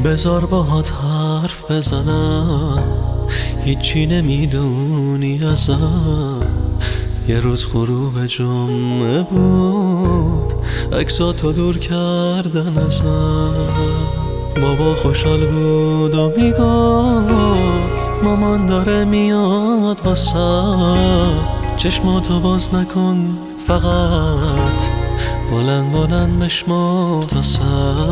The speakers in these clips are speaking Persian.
بذار باهات حرف بزنم، هیچی نمیدونی ازم. یه روز غروب جمعه بود، عکساتو دور کردن ازم. بابا خوشحال بود و میگفت مامان داره میاد واسه. چشماتو باز نکن فقط، بلند بلند بشمار تا سر.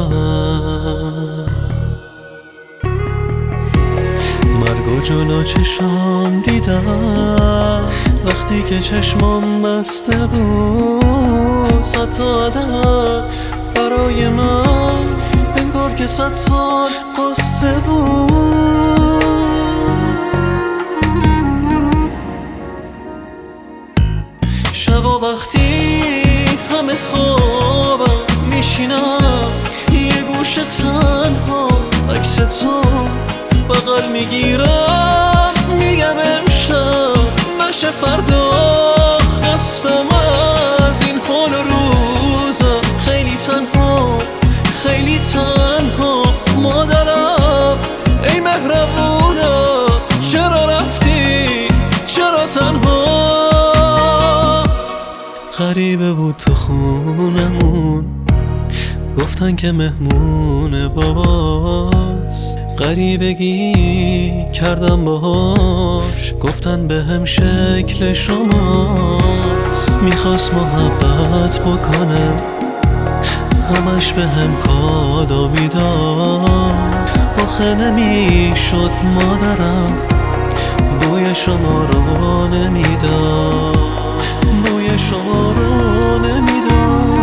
مرگ و جلو چشام دیدم وقتی که چشمام بسته بود. 100 تا عدد برای من انگار که 100 سال قصه بود. شبا وقتی همه خوابم میشینم یه گوشه تنها عکس تو بغل میگیرم، میگم امشب نشه فردا. خستم از این حال و روزم، خیلی تنها خیلی تنها. مادرم ای مهربونم چرا رفتی، چرا تنها؟ غریبه بود تو خونمون، گفتن که مهمون باباست. غریبگی کردم باهاش، گفتن بهم شکل شماست. میخواست محبت بکنه، همش بهم کادو میداد. آخه نمیشد مادرم بوی شما رو نمیداد، بوی شما رو نمیداد.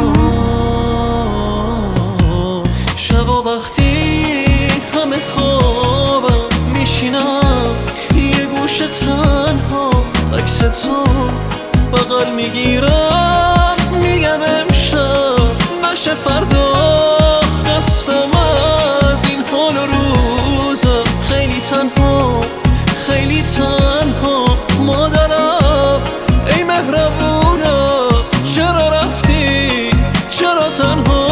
شبا وقتی همه خوابم میشینم یه گوشه تنها عکس تو بغل میگیرم، میگم امشب نشه فردا. خستم از این حال و روزم، خیلی تنها خیلی تنها. مادرم ای مهربونم چرا رفتی، چرا تنها؟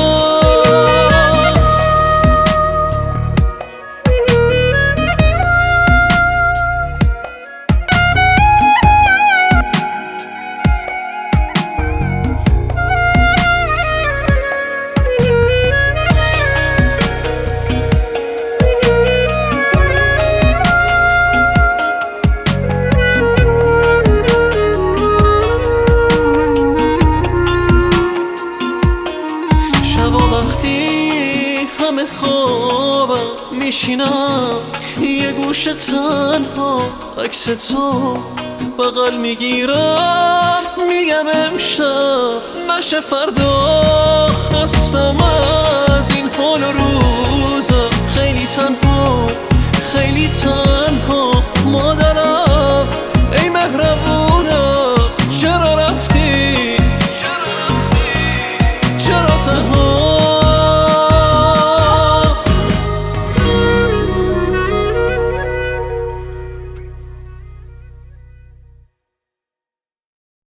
همه خوابم میشینم یه گوشه تنها عکس تو بغل میگیرم، میگم امشب نشه فردا. خستم از این